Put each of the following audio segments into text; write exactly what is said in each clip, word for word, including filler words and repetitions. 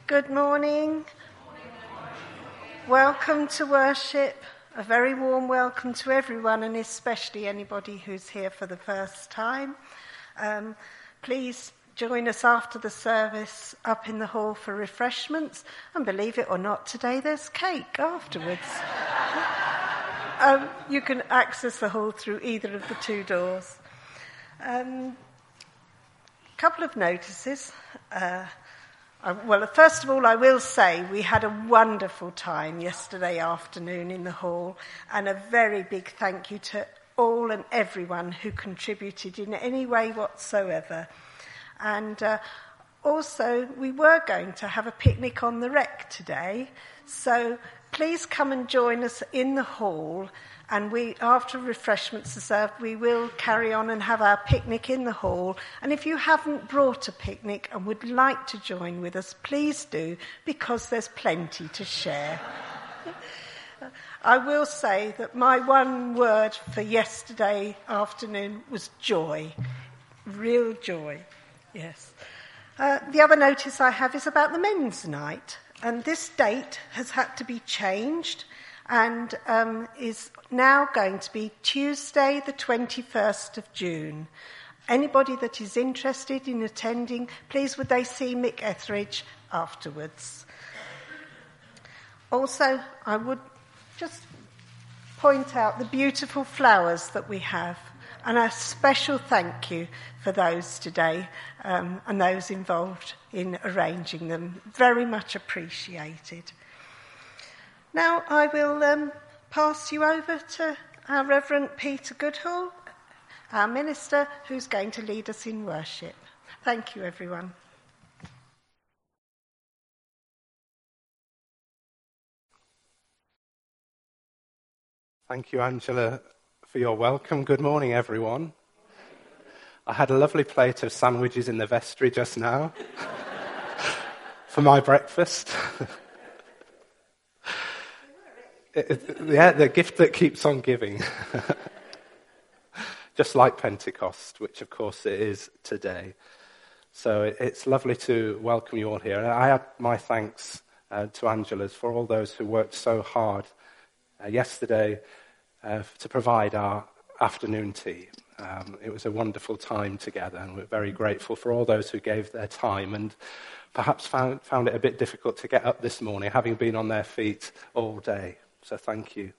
Good morning. Welcome to worship. A very warm welcome to everyone, and especially anybody who's here for the first time. Um, please join us after the service up in the hall for refreshments. And believe it or not, today there's cake afterwards. um, you can access the hall through either of the two doors. A um, couple of notices. Uh, Uh, well, first of all, I will say we had a wonderful time yesterday afternoon in the hall, and a very big thank you to all and everyone who contributed in any way whatsoever. And uh, also, we were going to have a picnic on the Wreck today, so please come and join us in the hall. And we, after refreshments are served, we will carry on and have our picnic in the hall. And if you haven't brought a picnic and would like to join with us, please do, because there's plenty to share. I will say that my one word for yesterday afternoon was joy. Real joy, yes. Uh, the other notice I have is about the men's night. And this date has had to be changed and um, is now going to be Tuesday the twenty-first of June. Anybody that is interested in attending, please would they see Mick Etheridge afterwards. Also, I would just point out the beautiful flowers that we have, and a special thank you for those today um, and those involved in arranging them. Very much appreciated. Now I will um, pass you over to our Reverend Peter Goodhall, our minister, who's going to lead us in worship. Thank you, everyone. Thank you, Angela, for your welcome. Good morning, everyone. I had a lovely plate of sandwiches in the vestry just now for my breakfast. It, it, yeah, the gift that keeps on giving. Just like Pentecost, which of course it is today. So it, it's lovely to welcome you all here. And I add my thanks uh, to Angela's for all those who worked so hard uh, yesterday uh, to provide our afternoon tea. Um, it was a wonderful time together, and we're very grateful for all those who gave their time and perhaps found, found it a bit difficult to get up this morning, having been on their feet all day. So thank you.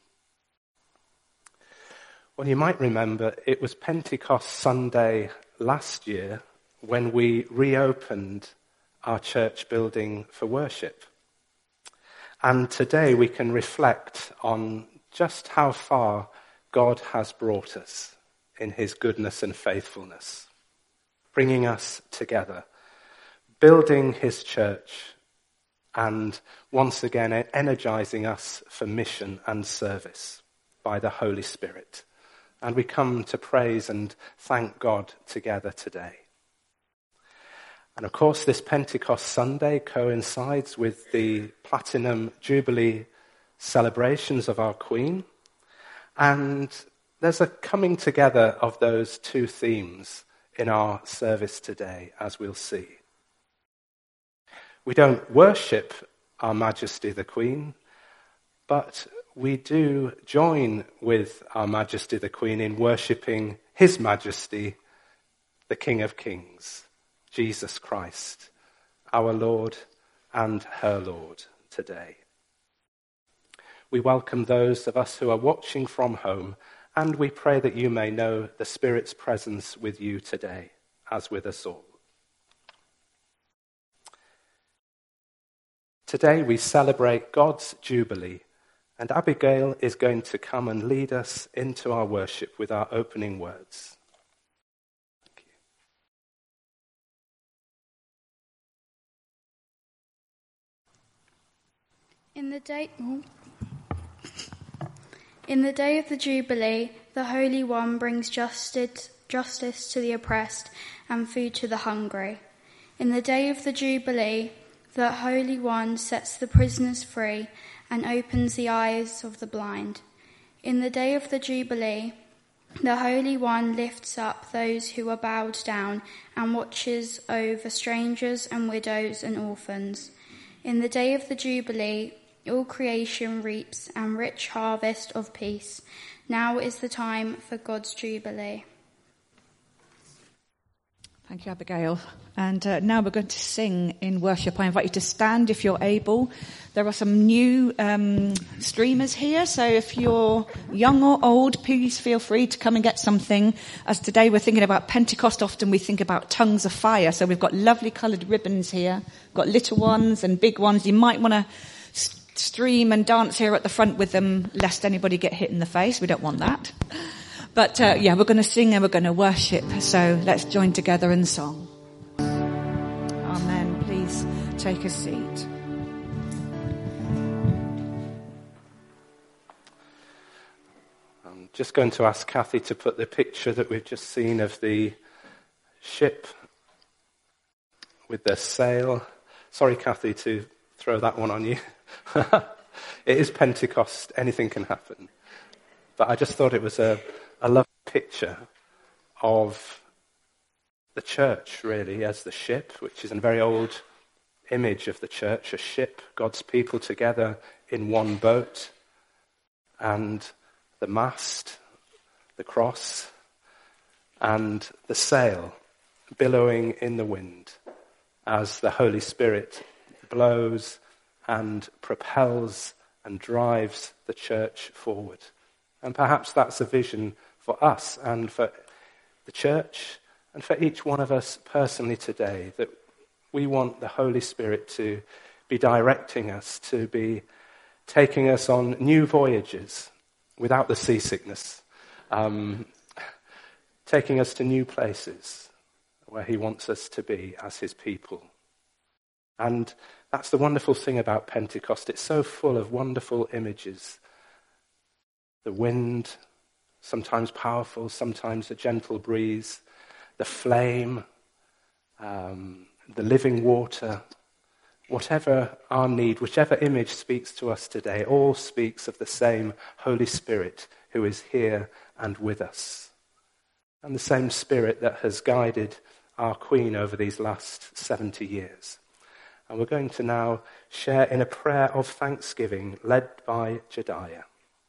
Well, you might remember it was Pentecost Sunday last year when we reopened our church building for worship. And today we can reflect on just how far God has brought us in his goodness and faithfulness, bringing us together, building his church, and once again energizing us for mission and service by the Holy Spirit. And we come to praise and thank God together today. And of course, this Pentecost Sunday coincides with the Platinum Jubilee celebrations of our Queen. And there's a coming together of those two themes in our service today, as we'll see. We don't worship Our Majesty the Queen, but we do join with Our Majesty the Queen in worshipping His Majesty, the King of Kings, Jesus Christ, our Lord and her Lord today. We welcome those of us who are watching from home, and we pray that you may know the Spirit's presence with you today, as with us all. Today we celebrate God's Jubilee, and Abigail is going to come and lead us into our worship with our opening words. Thank you. In the day, in the day of the Jubilee, the Holy One brings justice, justice to the oppressed and food to the hungry. In the day of the Jubilee, the Holy One sets the prisoners free and opens the eyes of the blind. In the day of the Jubilee, the Holy One lifts up those who are bowed down and watches over strangers and widows and orphans. In the day of the Jubilee, all creation reaps a rich harvest of peace. Now is the time for God's Jubilee. Thank you, Abigail. And uh, now we're going to sing in worship. I invite you to stand if you're able. There are some new um, streamers here, so if you're young or old, please feel free to come and get something. As today we're thinking about Pentecost, often we think about tongues of fire. So we've got lovely coloured ribbons here, got little ones and big ones. You might want to st- stream and dance here at the front with them, lest anybody get hit in the face. We don't want that. But, uh, yeah, we're going to sing and we're going to worship. So let's join together in song. Amen. Please take a seat. I'm just going to ask Kathy to put the picture that we've just seen of the ship with the sail. Sorry, Kathy, to throw that one on you. It is Pentecost. Anything can happen. But I just thought it was a... a lovely picture of the church, really, as the ship, which is a very old image of the church, a ship, God's people together in one boat, and the mast, the cross, and the sail billowing in the wind as the Holy Spirit blows and propels and drives the church forward. And perhaps that's a vision for us and for the church and for each one of us personally today, that we want the Holy Spirit to be directing us, to be taking us on new voyages without the seasickness, um, taking us to new places where he wants us to be as his people. And that's the wonderful thing about Pentecost. It's so full of wonderful images. The wind, sometimes powerful, sometimes a gentle breeze. The flame, um, the living water. Whatever our need, whichever image speaks to us today, all speaks of the same Holy Spirit who is here and with us. And the same Spirit that has guided our Queen over these last seventy years. And we're going to now share in a prayer of thanksgiving led by Jediah.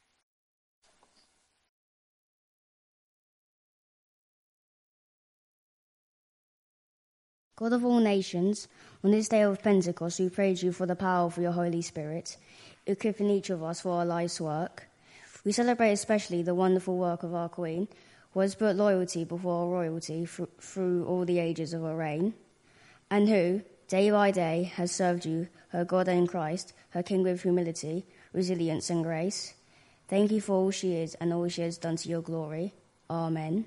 God of all nations, on this day of Pentecost, we praise you for the power of your Holy Spirit, equipping each of us for our life's work. We celebrate especially the wonderful work of our Queen, who has put loyalty before royalty f- through all the ages of her reign, and who, day by day, has served you, her God and Christ, her King, with humility, resilience and grace. Thank you for all she is and all she has done to your glory. Amen.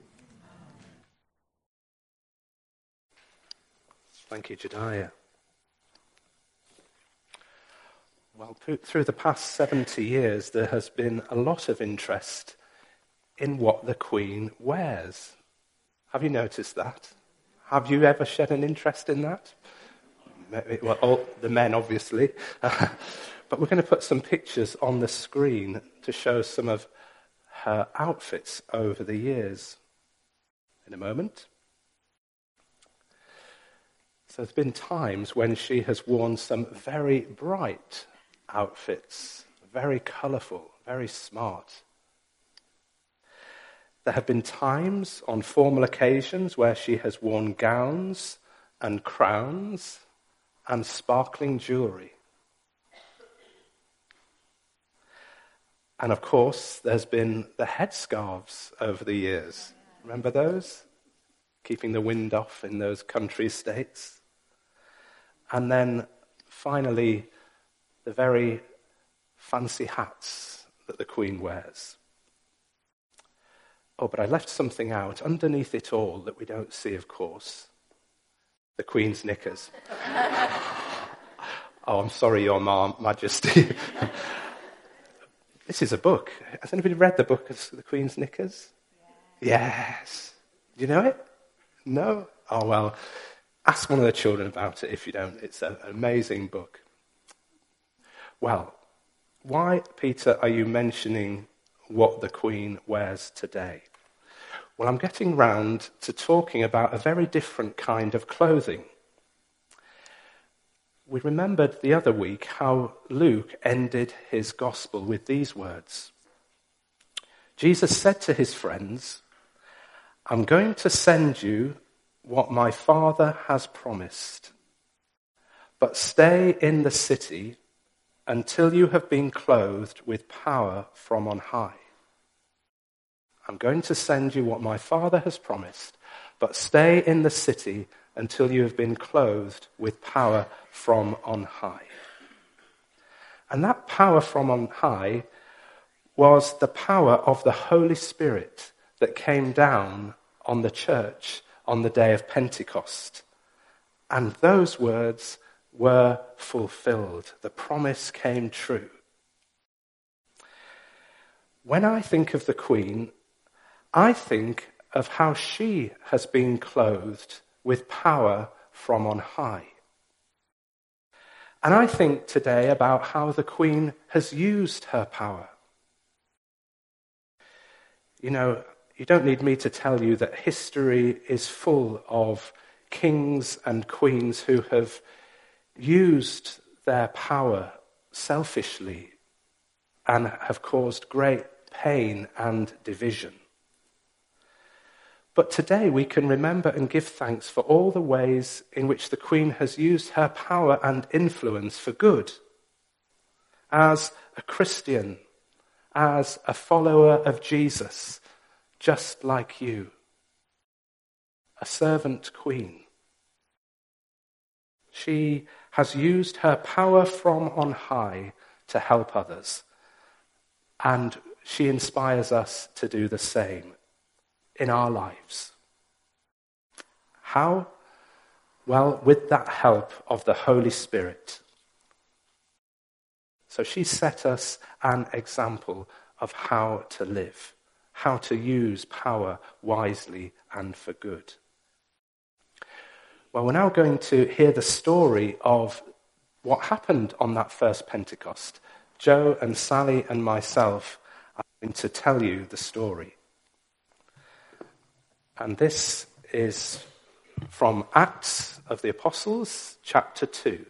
Thank you, Jediah. Well, through the past seventy years, there has been a lot of interest in what the Queen wears. Have you noticed that? Have you ever shed an interest in that? Well, all, the men, obviously. But we're going to put some pictures on the screen to show some of her outfits over the years in a moment. So there's been times when she has worn some very bright outfits, very colourful, very smart. There have been times on formal occasions where she has worn gowns and crowns and sparkling jewellery. And of course, there's been the headscarves over the years. Remember those? Keeping the wind off in those country estates. And then, finally, the very fancy hats that the Queen wears. Oh, but I left something out underneath it all that we don't see, of course. The Queen's knickers. Oh, I'm sorry, Your Majesty. This is a book. Has anybody read the book of the Queen's Knickers? Yeah. Yes. Do you know it? No? Oh, well, ask one of the children about it if you don't. It's an amazing book. Well, why, Peter, are you mentioning what the Queen wears today? Well, I'm getting round to talking about a very different kind of clothing. we remembered the other week how Luke ended his gospel with these words. Jesus said to his friends, "I'm going to send you what my Father has promised, but stay in the city until you have been clothed with power from on high." I'm going to send you what my Father has promised, but stay in the city until you have been clothed with power from on high. And that power from on high was the power of the Holy Spirit that came down on the church on the day of Pentecost. And those words were fulfilled. The promise came true. When I think of the Queen, I think of how she has been clothed with power from on high. And I think today about how the Queen has used her power. You know, you don't need me to tell you that history is full of kings and queens who have used their power selfishly and have caused great pain and division. But today we can remember and give thanks for all the ways in which the Queen has used her power and influence for good. As a Christian, as a follower of Jesus, just like you, a servant queen. She has used her power from on high to help others, and she inspires us to do the same in our lives. How? Well, with that help of the Holy Spirit. So she set us an example of how to live, how to use power wisely and for good. Well, we're now going to hear the story of what happened on that first Pentecost. Joe and Sally and myself are going to tell you the story. And this is from Acts of the Apostles, chapter two.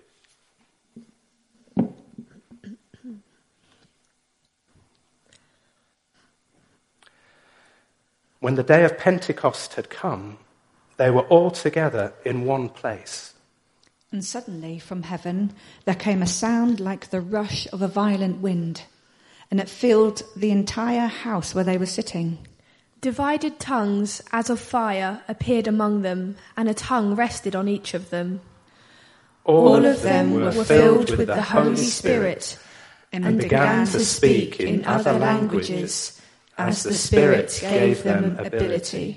When the day of Pentecost had come, they were all together in one place. And suddenly from heaven there came a sound like the rush of a violent wind, and it filled the entire house where they were sitting. Divided tongues as of fire appeared among them, and a tongue rested on each of them. All, All of them were filled with the Holy Spirit and began to speak in other languages as the Spirit gave them ability.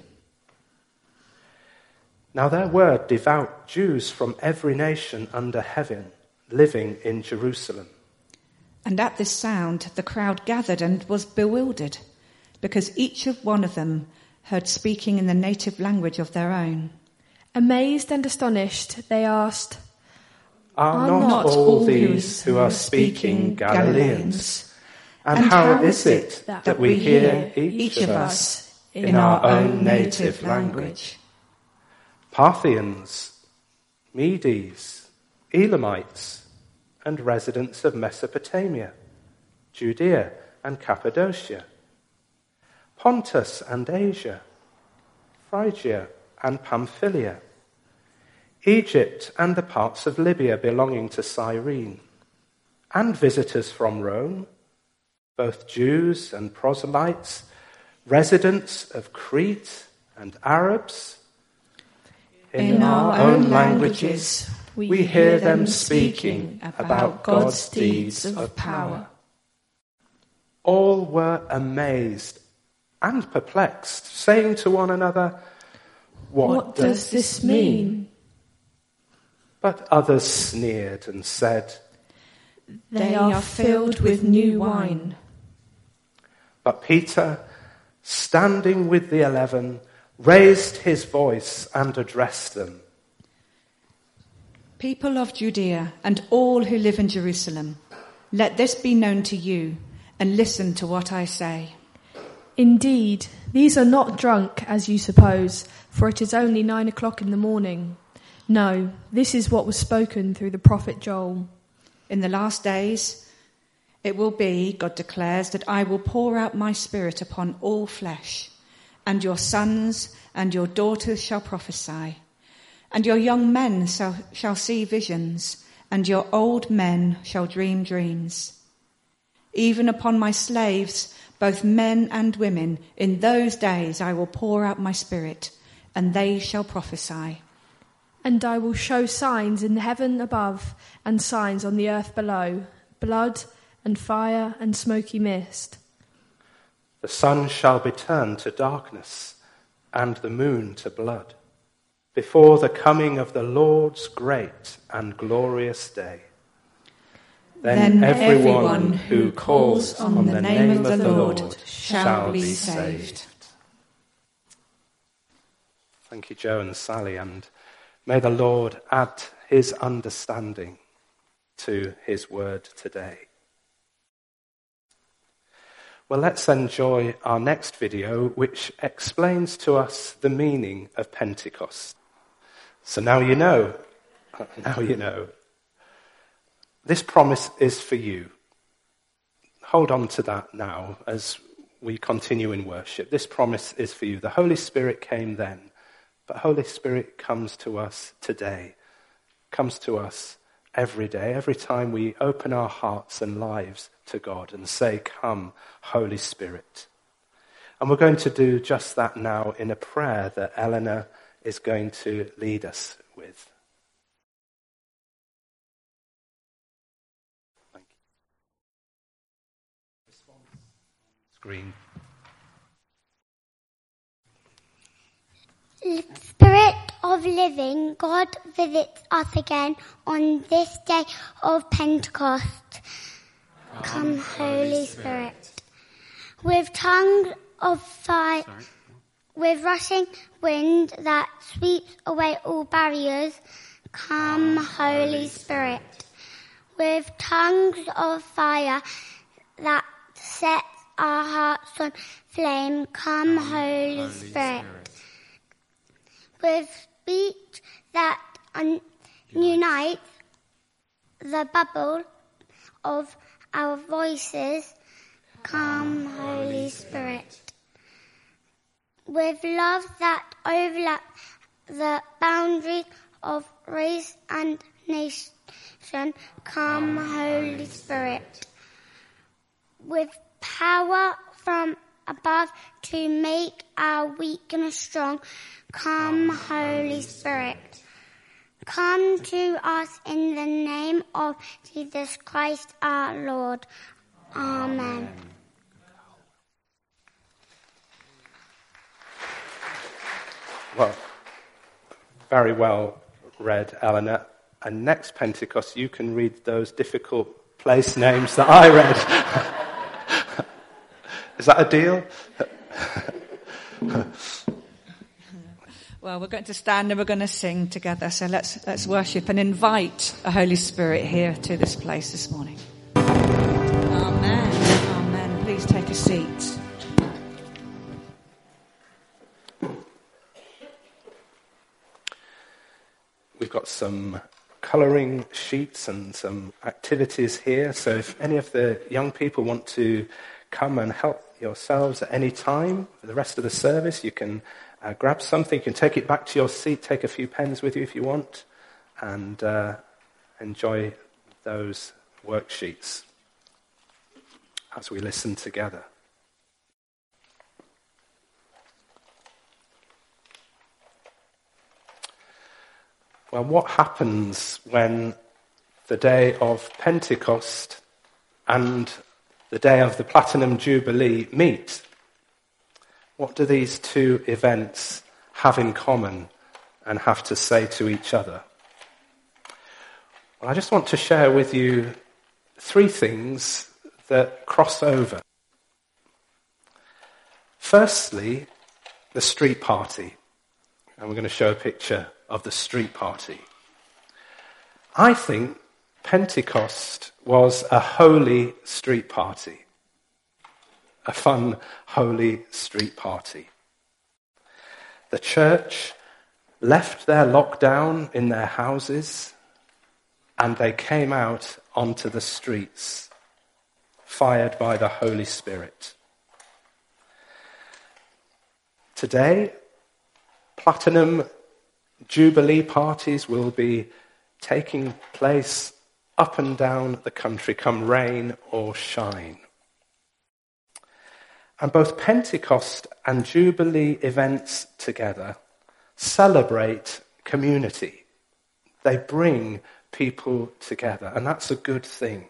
Now there were devout Jews from every nation under heaven living in Jerusalem. And at this sound the crowd gathered and was bewildered, because each of one of them heard speaking in the native language of their own. Amazed and astonished, they asked, Are, Are not, not all these who are speaking Galileans? And, and how, how is it that, that we hear each of us in our own native language? Parthians, Medes, Elamites, and residents of Mesopotamia, Judea and Cappadocia, Pontus and Asia, Phrygia and Pamphylia, Egypt and the parts of Libya belonging to Cyrene, and visitors from Rome, both Jews and proselytes, residents of Crete and Arabs. In, In our, our own languages, we, we hear them speaking about God's deeds of power. All were amazed and perplexed, saying to one another, What, what does this mean? But others sneered and said, They are filled with new wine. But Peter, standing with the eleven, raised his voice and addressed them. People of Judea and all who live in Jerusalem, let this be known to you, and listen to what I say. Indeed, these are not drunk, as you suppose, for it is only nine o'clock in the morning. No, this is what was spoken through the prophet Joel. In the last days, it will be, God declares, that I will pour out my spirit upon all flesh, and your sons and your daughters shall prophesy, and your young men shall, shall see visions, and your old men shall dream dreams. Even upon my slaves, both men and women, in those days I will pour out my spirit, and they shall prophesy. And I will show signs in the heaven above and signs on the earth below, blood and fire and smoky mist. The sun shall be turned to darkness and the moon to blood, before the coming of the Lord's great and glorious day. Then, then everyone, everyone who calls on, on the name, name of the Lord, Lord shall be saved. Thank you, Joe and Sally, and may the Lord add his understanding to his word today. Well, let's enjoy our next video, which explains to us the meaning of Pentecost. So now you know. Now you know. This promise is for you. Hold on to that now as we continue in worship. This promise is for you. The Holy Spirit came then, but Holy Spirit comes to us today, comes to us every day, every time we open our hearts and lives to God and say, "Come, Holy Spirit." And we're going to do just that now in a prayer that Eleanor is going to lead us with. Thank you. Screen. Spirit of living God visits us again on this day of Pentecost. Come, Holy Spirit. With tongues of fire, with rushing wind that sweeps away all barriers, come, Holy Spirit. With tongues of fire that sets our hearts on flame, come, Holy Spirit. With speech that un- unites the bubble of our voices, come, Holy Spirit. With love that overlaps the boundaries of race and nation, come, Holy Spirit. With power from above to make our weakness strong, come, Holy Spirit. Come to us in the name of Jesus Christ our Lord. Amen. Well, very well read, Eleanor. And next Pentecost, you can read those difficult place names that I read. Is that a deal? Well, we're going to stand and we're going to sing together. So let's let's worship and invite the Holy Spirit here to this place this morning. Amen. Amen. Please take a seat. We've got some colouring sheets and some activities here. So if any of the young people want to come and help yourselves at any time for the rest of the service, you can uh, grab something. You can take it back to your seat, take a few pens with you if you want, and uh, enjoy those worksheets as we listen together. Well, what happens when the day of Pentecost and the day of the Platinum Jubilee meet? What do these two events have in common and have to say to each other? Well, I just want to share with you three things that cross over. Firstly, the street party. And we're going to show a picture of the street party. I think Pentecost was a holy street party. A fun, holy street party. The church left their lockdown in their houses, and they came out onto the streets, fired by the Holy Spirit. Today, Platinum Jubilee parties will be taking place up and down the country, come rain or shine. And both Pentecost and Jubilee events together celebrate community. They bring people together, and that's a good thing.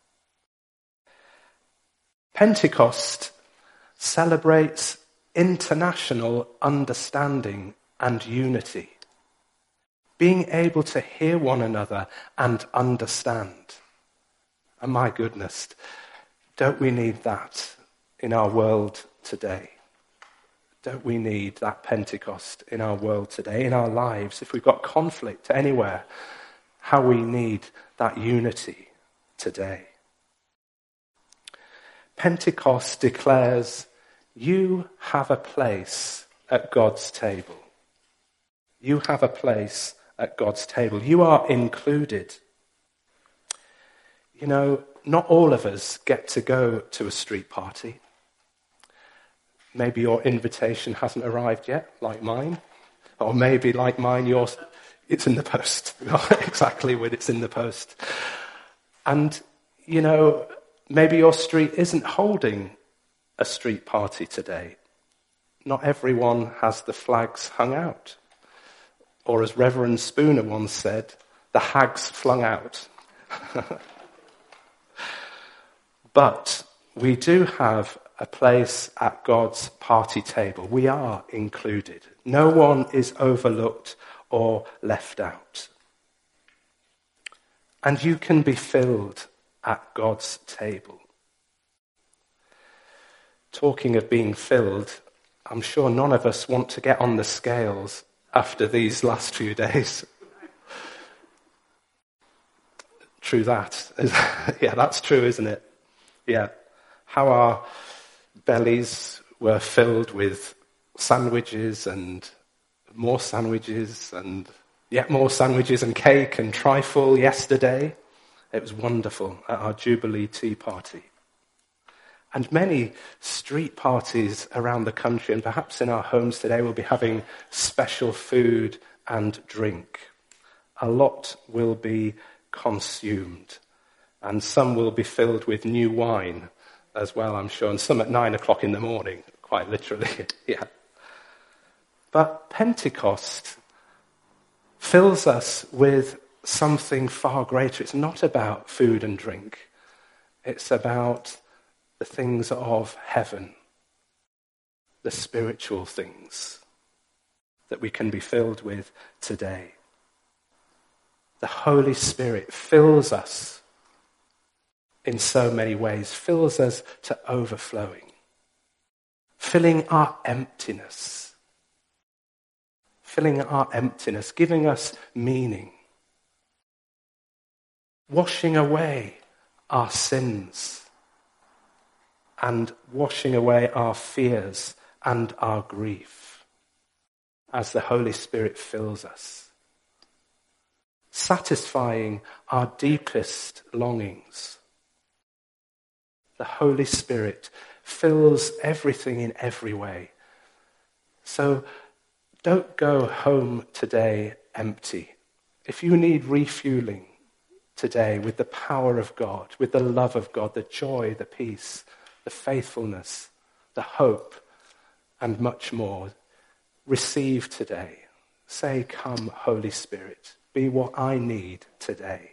Pentecost celebrates international understanding and unity. Being able to hear one another and understand. And my goodness, don't we need that in our world today? Don't we need that Pentecost in our world today, in our lives? If we've got conflict anywhere, how we need that unity today. Pentecost declares, you have a place at God's table. You have a place at God's table. You are included. You know, not all of us get to go to a street party. Maybe your invitation hasn't arrived yet, like mine. Or maybe, like mine, yours, it's in the post. Exactly when it's in the post. And, you know, maybe your street isn't holding a street party today. Not everyone has the flags hung out. Or as Reverend Spooner once said, the hags flung out. But we do have a place at God's party table. We are included. No one is overlooked or left out. And you can be filled at God's table. Talking of being filled, I'm sure none of us want to get on the scales after these last few days. True that. Yeah, that's true, isn't it? Yeah. How our bellies were filled with sandwiches and more sandwiches and yet more sandwiches and cake and trifle yesterday. It was wonderful at our Jubilee tea party. And many street parties around the country, and perhaps in our homes today, will be having special food and drink. A lot will be consumed, and some will be filled with new wine as well, I'm sure, and some at nine o'clock in the morning, quite literally, yeah. But Pentecost fills us with something far greater. It's not about food and drink. It's about the things of heaven, the spiritual things that we can be filled with today. The Holy Spirit fills us in so many ways, fills us to overflowing, filling our emptiness, filling our emptiness, giving us meaning, washing away our sins, and washing away our fears and our grief as the Holy Spirit fills us. Satisfying our deepest longings. The Holy Spirit fills everything in every way. So don't go home today empty. If you need refueling today with the power of God, with the love of God, the joy, the peace, the faithfulness, the hope, and much more, receive today. Say, come, Holy Spirit, be what I need today.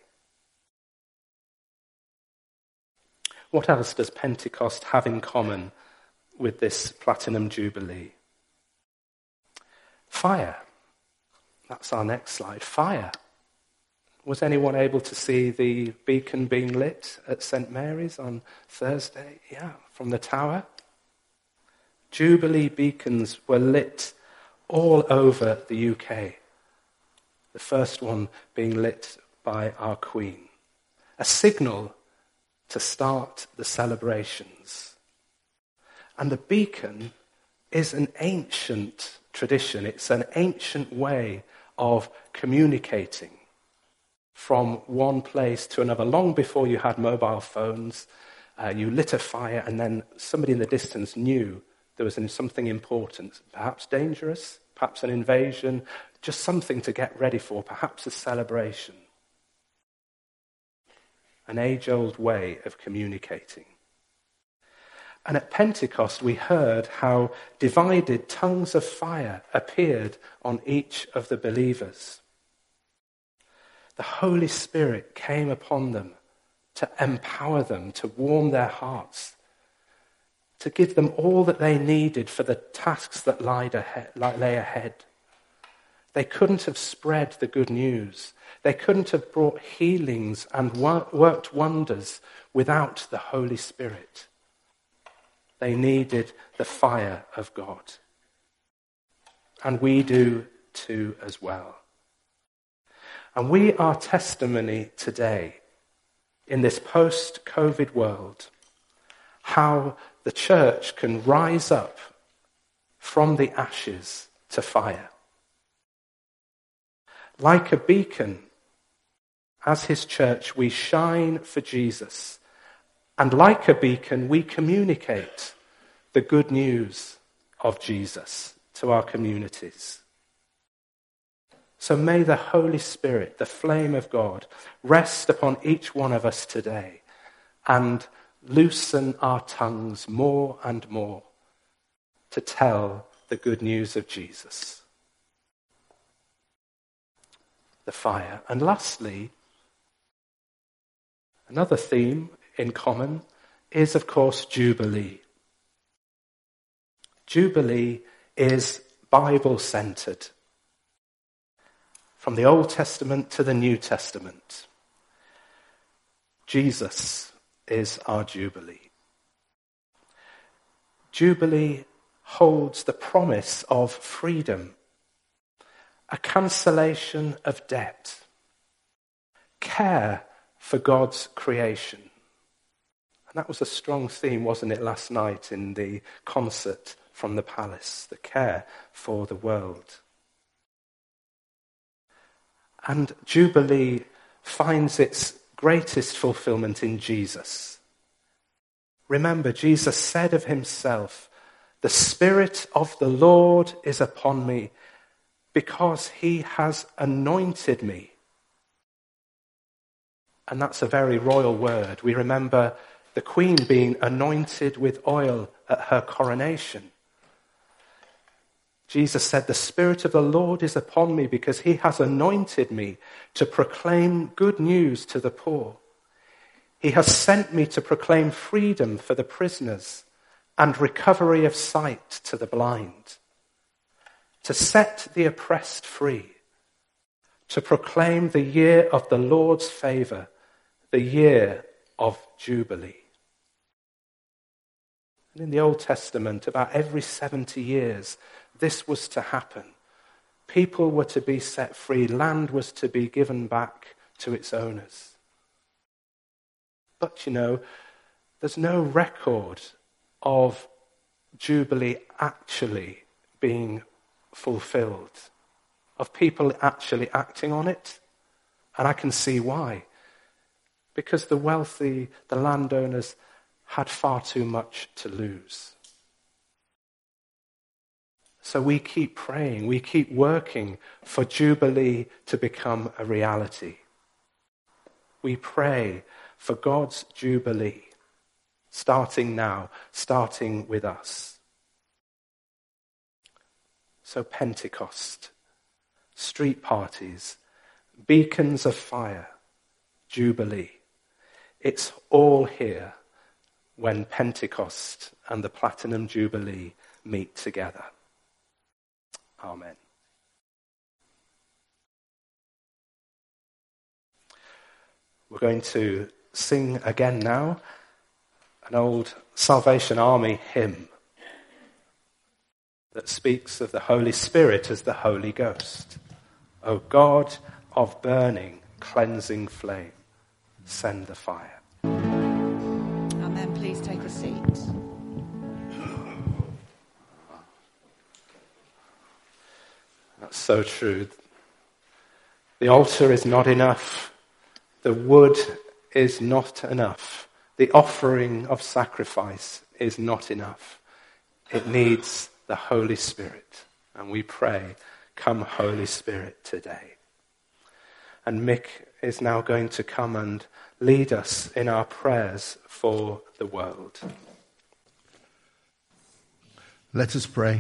What else does Pentecost have in common with this Platinum Jubilee? Fire. That's our next slide. Fire. Was anyone able to see the beacon being lit at Saint Mary's on Thursday? Yeah, from the tower. Jubilee beacons were lit all over the U K. The first one being lit by our Queen. A signal to start the celebrations. And the beacon is an ancient tradition. It's an ancient way of communicating from one place to another. Long before you had mobile phones, uh, you lit a fire and then somebody in the distance knew there was something important, perhaps dangerous, perhaps an invasion, just something to get ready for, perhaps a celebration. An age-old way of communicating. And at Pentecost, we heard how divided tongues of fire appeared on each of the believers. The Holy Spirit came upon them to empower them, to warm their hearts, to give them all that they needed for the tasks that lay ahead. They couldn't have spread the good news. They couldn't have brought healings and worked wonders without the Holy Spirit. They needed the fire of God. And we do too as well. And we are testimony today in this post-COVID world how the church can rise up from the ashes to fire. Like a beacon, as his church, we shine for Jesus. And like a beacon, we communicate the good news of Jesus to our communities. So may the Holy Spirit, the flame of God, rest upon each one of us today and loosen our tongues more and more to tell the good news of Jesus. The fire. And lastly, another theme in common is, of course, Jubilee. Jubilee is Bible-centered. From the Old Testament to the New Testament, Jesus is our Jubilee. Jubilee holds the promise of freedom, a cancellation of debt, care for God's creation. And that was a strong theme, wasn't it, last night in the concert from the palace, the care for the world. And Jubilee finds its greatest fulfillment in Jesus. Remember, Jesus said of himself, "The Spirit of the Lord is upon me, because he has anointed me." And that's a very royal word. We remember the Queen being anointed with oil at her coronation. Jesus said, "The Spirit of the Lord is upon me because he has anointed me to proclaim good news to the poor. He has sent me to proclaim freedom for the prisoners and recovery of sight to the blind, to set the oppressed free, to proclaim the year of the Lord's favor, the year of Jubilee." And in the Old Testament, about every seventy years, this was to happen. People were to be set free. Land was to be given back to its owners. But, you know, there's no record of Jubilee actually being fulfilled, of people actually acting on it. And I can see why. Because the wealthy, the landowners, had far too much to lose. So we keep praying, we keep working for Jubilee to become a reality. We pray for God's Jubilee, starting now, starting with us. So Pentecost, street parties, beacons of fire, Jubilee. It's all here when Pentecost and the Platinum Jubilee meet together. Amen. We're going to sing again now an old Salvation Army hymn that speaks of the Holy Spirit as the Holy Ghost. O God of burning, cleansing flame, send the fire. And then please take a seat. That's so true. The altar is not enough. The wood is not enough. The offering of sacrifice is not enough. It needs the Holy Spirit. And we pray, come Holy Spirit today. And Mick is now going to come and lead us in our prayers for the world. Let us pray.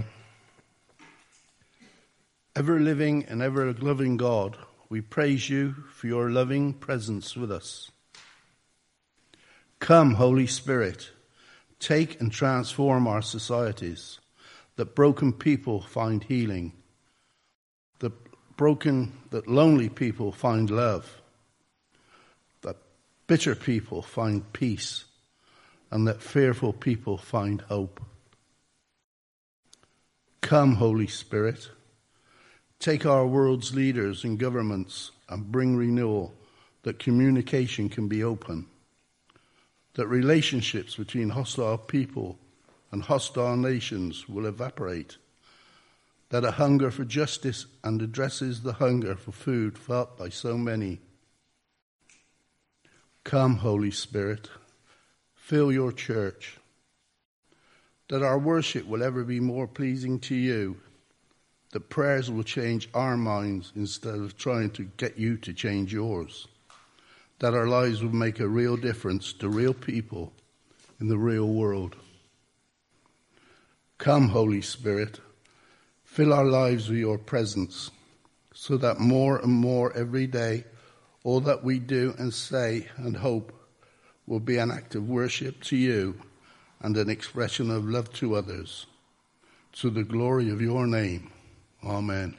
Ever living and ever loving God, we praise you for your loving presence with us. Come, Holy Spirit, take and transform our societies, that broken people find healing, that broken, that lonely people find love, that bitter people find peace, and that fearful people find hope. Come, Holy Spirit, take our world's leaders and governments and bring renewal, that communication can be open, that relationships between hostile people and hostile nations will evaporate, that a hunger for justice and addresses the hunger for food felt by so many. Come, Holy Spirit, fill your church, that our worship will ever be more pleasing to you, that prayers will change our minds instead of trying to get you to change yours, that our lives will make a real difference to real people in the real world. Come, Holy Spirit, fill our lives with your presence, so that more and more every day, all that we do and say and hope will be an act of worship to you and an expression of love to others, to the glory of your name. Amen.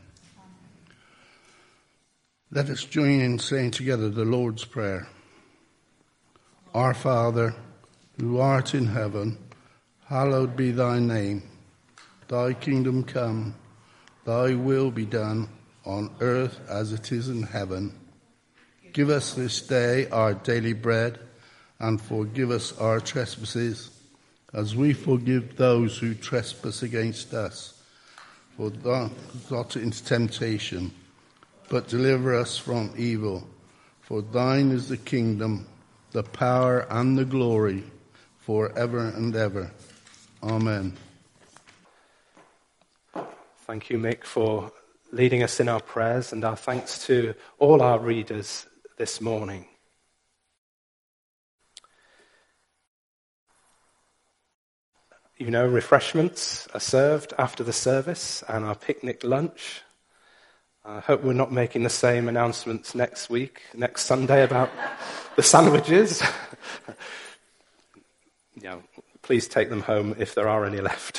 Let us join in saying together the Lord's Prayer. Our Father, who art in heaven, hallowed be thy name. Thy kingdom come, thy will be done on earth as it is in heaven. Give us this day our daily bread, and forgive us our trespasses, as we forgive those who trespass against us. For thou not into temptation, but deliver us from evil. For thine is the kingdom, the power, and the glory, forever and ever. Amen. Thank you, Mick, for leading us in our prayers, and our thanks to all our readers this morning. You know, refreshments are served after the service and our picnic lunch. I hope we're not making the same announcements next week, next Sunday about the sandwiches. Yeah, please take them home if there are any left.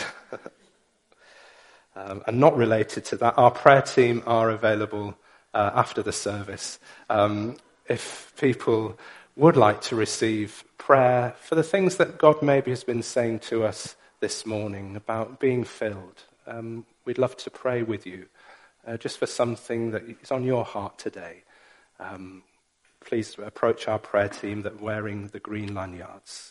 um, and not related to that, our prayer team are available uh, after the service. Um, if people would like to receive prayer for the things that God maybe has been saying to us this morning about being filled, um, we'd love to pray with you. Uh, just for something that is on your heart today, um, please approach our prayer team that are wearing the green lanyards.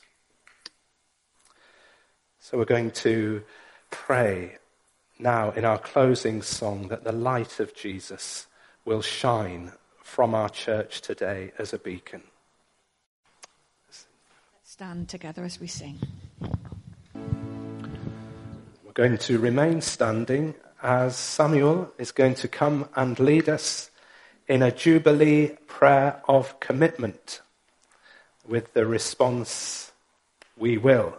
So we're going to pray now in our closing song that the light of Jesus will shine from our church today as a beacon. Let's stand together as we sing. We're going to remain standing as Samuel is going to come and lead us in a Jubilee prayer of commitment with the response, "We will."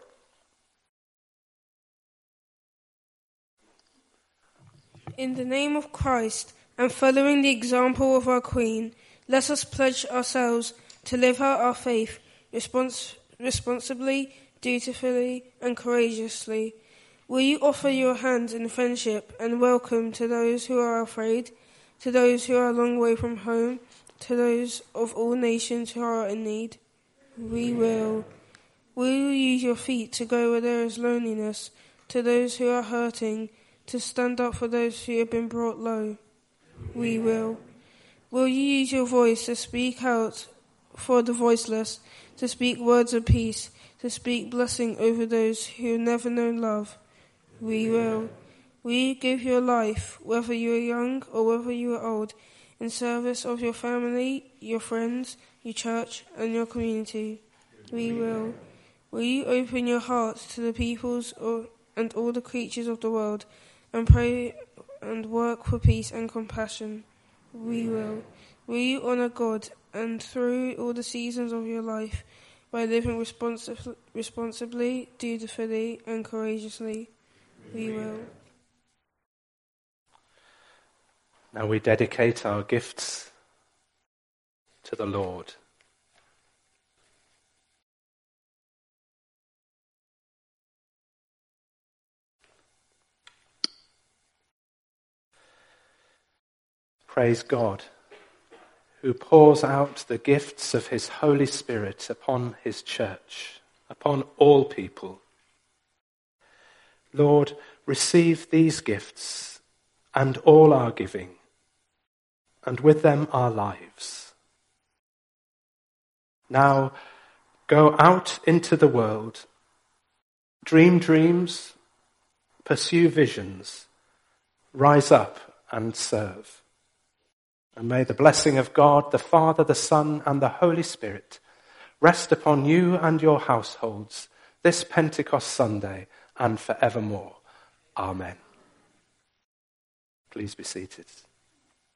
In the name of Christ, and following the example of our Queen, let us pledge ourselves to live out our faith respons- responsibly, dutifully, and courageously. Will you offer your hand in friendship and welcome to those who are afraid, to those who are a long way from home, to those of all nations who are in need? We will. Will you use your feet to go where there is loneliness, to those who are hurting, to stand up for those who have been brought low? We will. Will you use your voice to speak out for the voiceless, to speak words of peace, to speak blessing over those who have never known love? We will. Will you give your life, whether you are young or whether you are old, in service of your family, your friends, your church, and your community? We will. Will you open your hearts to the peoples or, and all the creatures of the world, and pray and work for peace and compassion? We will. Will you honour God and through all the seasons of your life by living responsi- responsibly, dutifully, and courageously? We will. Now we dedicate our gifts to the Lord. Praise God, who pours out the gifts of his Holy Spirit upon his church, upon all people. Lord, receive these gifts and all our giving, and with them our lives. Now go out into the world, dream dreams, pursue visions, rise up and serve. And may the blessing of God, the Father, the Son, and the Holy Spirit rest upon you and your households this Pentecost Sunday and forevermore. Amen. Please be seated.